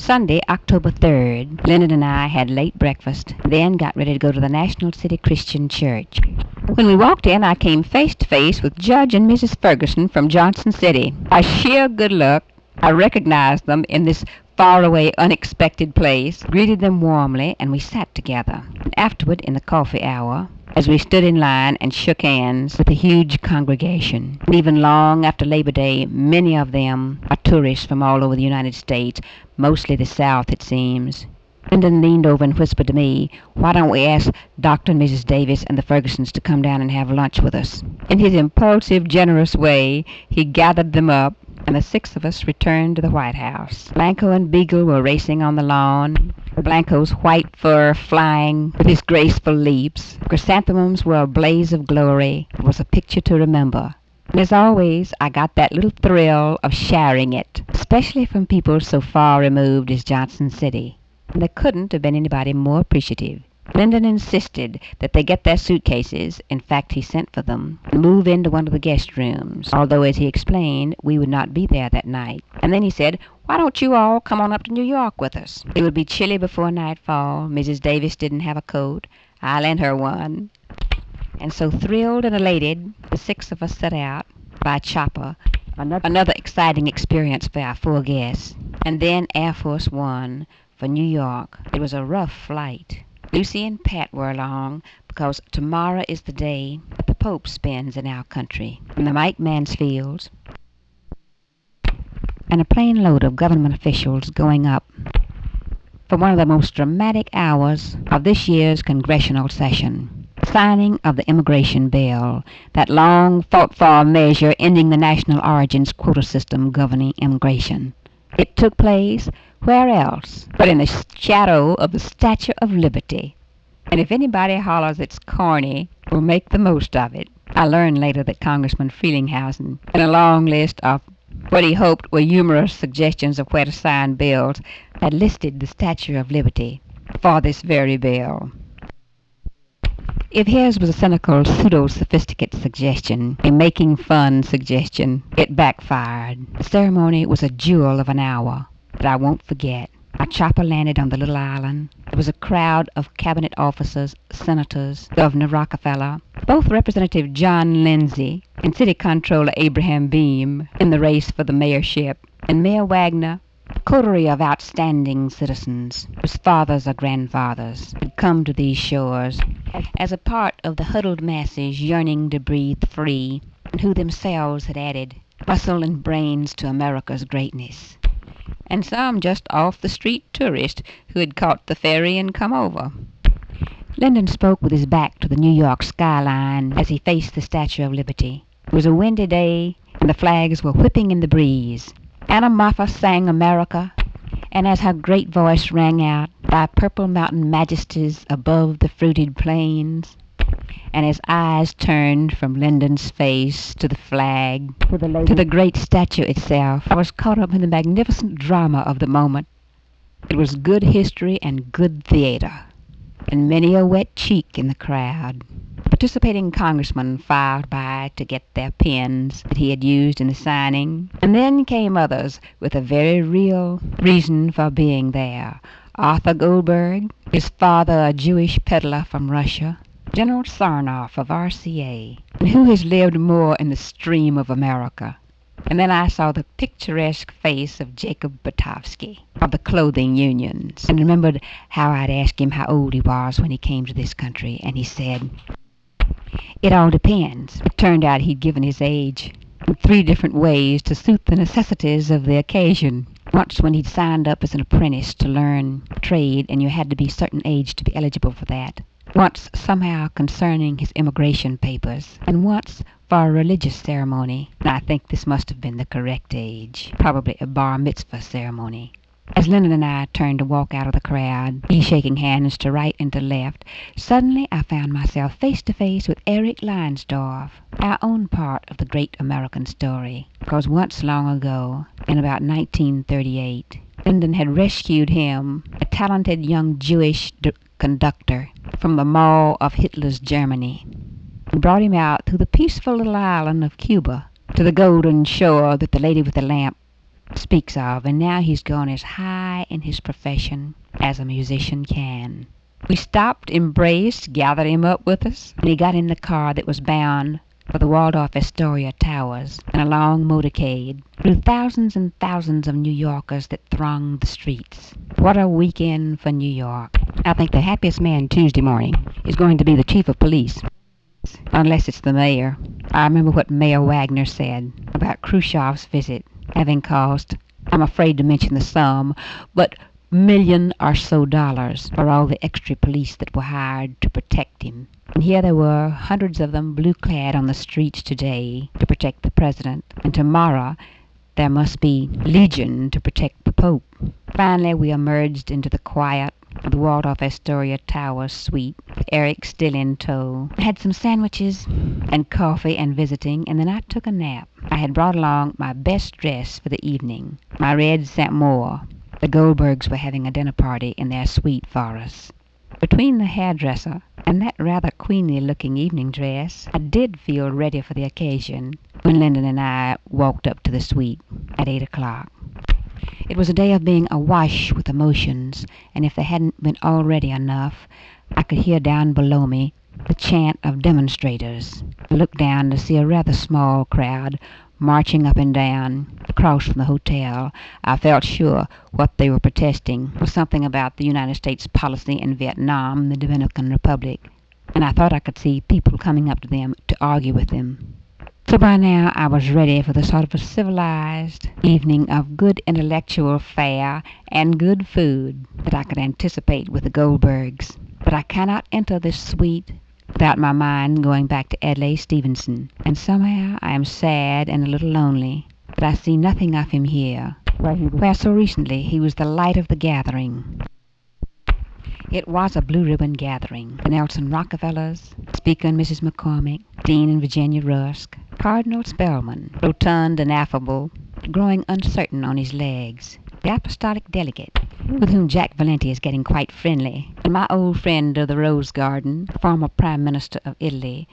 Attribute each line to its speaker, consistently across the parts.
Speaker 1: Sunday, October 3rd, Lyndon and I had late breakfast, then got ready to go to the National City Christian Church. When we walked in, I came face to face with Judge and Mrs. Ferguson from Johnson City. By sheer good luck, I recognized them in this faraway, unexpected place, greeted them warmly, and we sat together. And afterward, in the coffee hour, as we stood in line and shook hands with a huge congregation. And even long after Labor Day, many of them are tourists from all over the United States, mostly the South, it seems. Lyndon leaned over and whispered to me, "Why don't we ask Dr. and Mrs. Davis and the Fergusons to come down and have lunch with us?" In his impulsive, generous way, he gathered them up, and the six of us returned to the White House. Blanco and Beagle were racing on the lawn, Blanco's white fur flying with his graceful leaps. Chrysanthemums were a blaze of glory. It was a picture to remember. And as always, I got that little thrill of sharing it, especially from people so far removed as Johnson City. And there couldn't have been anybody more appreciative. Lyndon insisted that they get their suitcases, in fact he sent for them, and move into one of the guest rooms, although, as he explained, we would not be there that night. And then he said, "Why don't you all come on up to New York with us? It would be chilly before nightfall. Mrs. Davis didn't have a coat. I lent her one." And so, thrilled and elated, the six of us set out by chopper, another exciting experience for our four guests, and then Air Force One for New York. It was a rough flight. Lucy and Pat were along because tomorrow is the day that the Pope spends in our country. And the Mike Mansfields and a plane load of government officials going up for one of the most dramatic hours of this year's congressional session. Signing of the immigration bill, that long fought for measure ending the national origins quota system governing immigration. It took place where else but in the shadow of the Statue of Liberty. And if anybody hollers it's corny, we'll make the most of it. I learned later that Congressman Frelinghuysen, in a long list of what he hoped were humorous suggestions of where to sign bills, had listed the Statue of Liberty for this very bill. If his was a cynical, pseudo-sophisticate suggestion, a making fun suggestion, it backfired. The ceremony was a jewel of an hour that I won't forget. Our chopper landed on the little island. There was a crowd of cabinet officers, senators, Governor Rockefeller, both Representative John Lindsay and City Controller Abraham Beame in the race for the mayorship, and Mayor Wagner, a coterie of outstanding citizens whose fathers or grandfathers had come to these shores as a part of the huddled masses yearning to breathe free, and who themselves had added muscle and brains to America's greatness. And some just off-the-street tourists who had caught the ferry and come over. Lyndon spoke with his back to the New York skyline as he faced the Statue of Liberty. It was a windy day, and the flags were whipping in the breeze. Anna Moffat sang America, and as her great voice rang out, "Thy purple mountain majesties above the fruited plains," and his eyes turned from Lyndon's face to the flag, to the great statue itself, I was caught up in the magnificent drama of the moment. It was good history and good theater, and many a wet cheek in the crowd. Participating congressmen filed by to get their pens that he had used in the signing, and then came others with a very real reason for being there. Arthur Goldberg, his father a Jewish peddler from Russia, General Sarnoff of RCA, and who has lived more in the stream of America. And then I saw the picturesque face of Jacob Butovsky of the clothing unions, and remembered how I'd asked him how old he was when he came to this country, and he said, "It all depends." It turned out he'd given his age in 3 different ways to suit the necessities of the occasion. Once when he'd signed up as an apprentice to learn trade, and you had to be a certain age to be eligible for that. Once somehow concerning his immigration papers, and once for a religious ceremony. And I think this must have been the correct age, probably a bar mitzvah ceremony. As Lyndon and I turned to walk out of the crowd, he shaking hands to right and to left, suddenly I found myself face to face with Eric Leinsdorf, our own part of the great American story. Because once long ago, in about 1938, Lyndon had rescued him, a talented young Jewish conductor, from the maw of Hitler's Germany, and brought him out through the peaceful little island of Cuba to the golden shore that the lady with the lamp speaks of, and now he's gone as high in his profession as a musician can. We stopped, embraced, gathered him up with us, and he got in the car that was bound for the Waldorf Astoria Towers in a long motorcade through thousands and thousands of New Yorkers that thronged the streets. What a weekend for New York. I think the happiest man Tuesday morning is going to be the chief of police, unless it's the mayor. I remember what Mayor Wagner said about Khrushchev's visit having cost, I'm afraid to mention the sum, but $1,000,000 or so for all the extra police that were hired to protect him. And here there were hundreds of them blue-clad on the streets today to protect the president, and tomorrow there must be legion to protect the Pope. Finally, we emerged into the quiet of the Waldorf Astoria Towers suite, with Eric still in tow. I had some sandwiches and coffee and visiting, and then I took a nap. I had brought along my best dress for the evening, my red St. Maur. The Goldbergs were having a dinner party in their suite for us. Between the hairdresser and that rather queenly-looking evening dress, I did feel ready for the occasion when Lyndon and I walked up to the suite at 8 o'clock. It was a day of being awash with emotions, and if there hadn't been already enough, I could hear down below me the chant of demonstrators. I looked down to see a rather small crowd marching up and down across from the hotel. I felt sure what they were protesting was something about the United States policy in Vietnam and the Dominican Republic, and I thought I could see people coming up to them to argue with them. So by now I was ready for the sort of a civilized evening of good intellectual fare and good food that I could anticipate with the Goldbergs. But I cannot enter this suite without my mind going back to Adlai Stevenson, and somehow I am sad and a little lonely that I see nothing of him here, where so recently he was the light of the gathering. It was a blue ribbon gathering. The Nelson Rockefellers, Speaker and Mrs. McCormick, Dean and Virginia Rusk, Cardinal Spellman, rotund and affable, growing uncertain on his legs, the apostolic delegate, with whom Jack Valenti is getting quite friendly, and my old friend of the Rose Garden, former Prime Minister of Italy,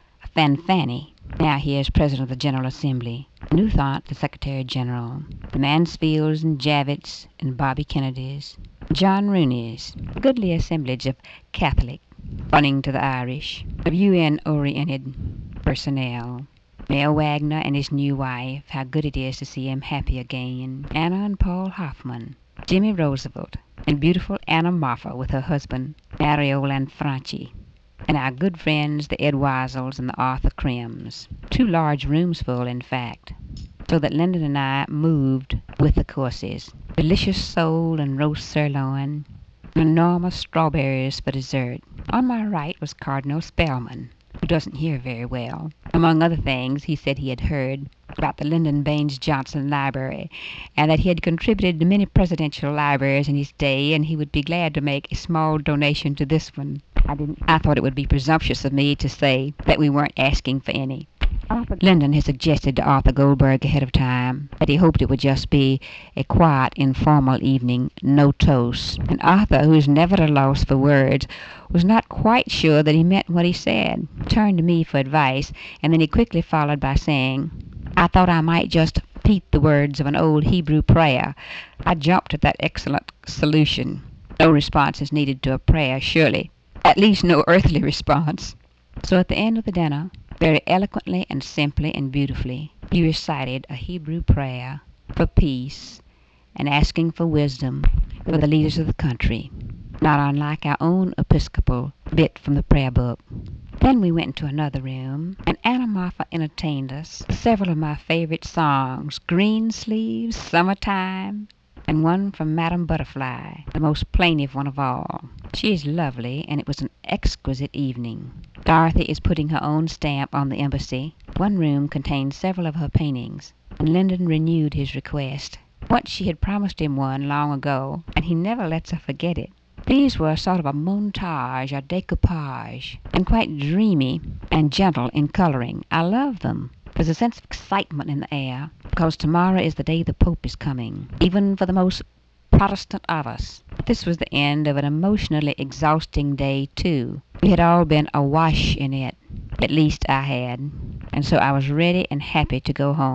Speaker 1: Fanfani, now he is President of the General Assembly, Newthart, the Secretary General, the Mansfields and Javits and Bobby Kennedys, John Rooney's, a goodly assemblage of Catholic, running to the Irish, of UN-oriented personnel, Mayor Wagner and his new wife, how good it is to see him happy again, Anna and Paul Hoffman, Jimmy Roosevelt, and beautiful Anna Marfa with her husband, Mario Lanfranchi, and our good friends, the Ed Weisels and the Arthur Crims. 2 large rooms full, in fact, so that Lyndon and I moved with the courses. Delicious sole and roast sirloin, and enormous strawberries for dessert. On my right was Cardinal Spellman, who doesn't hear very well. Among other things, he said he had heard about the Lyndon Baines Johnson Library, and that he had contributed to many presidential libraries in his day, and he would be glad to make a small donation to this one. I thought it would be presumptuous of me to say that we weren't asking for any. Lyndon had suggested to Arthur Goldberg ahead of time that he hoped it would just be a quiet, informal evening, no toasts. And Arthur, who is never at a loss for words, was not quite sure that he meant what he said. He turned to me for advice, and then he quickly followed by saying, I thought I might just repeat the words of an old Hebrew prayer. I jumped at that excellent solution. No response is needed to a prayer, surely. At least no earthly response. So at the end of the dinner, very eloquently and simply and beautifully, he recited a Hebrew prayer for peace and asking for wisdom for the leaders of the country, not unlike our own Episcopal bit from the prayer book. Then we went into another room, and Anna Marfa entertained us with several of my favorite songs, Green Sleeves, Summertime, and one from Madame Butterfly, the most plaintive one of all. She is lovely, and it was an exquisite evening. Dorothy is putting her own stamp on the embassy. One room contained several of her paintings, and Lyndon renewed his request. Once she had promised him one long ago, and he never lets her forget it. These were a sort of a montage or decoupage, and quite dreamy and gentle in coloring. I love them. There's a sense of excitement in the air, because tomorrow is the day the Pope is coming, even for the most Protestant of us. This was the end of an emotionally exhausting day, too. We had all been awash in it. At least I had. And so I was ready and happy to go home.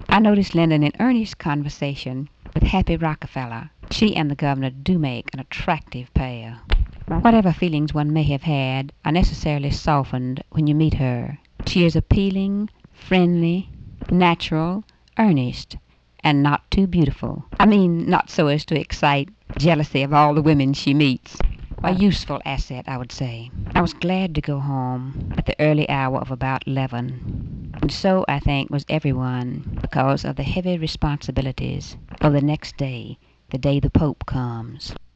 Speaker 1: I noticed Lyndon in earnest conversation with Happy Rockefeller. She and the governor do make an attractive pair. Whatever feelings one may have had are necessarily softened when you meet her. She is appealing, friendly, natural, earnest, and not too beautiful. I mean, not so as to excite jealousy of all the women she meets. A useful asset, I would say. I was glad to go home at the early hour of about 11. And so, I think, was everyone, because of the heavy responsibilities of the next day, the day the Pope comes.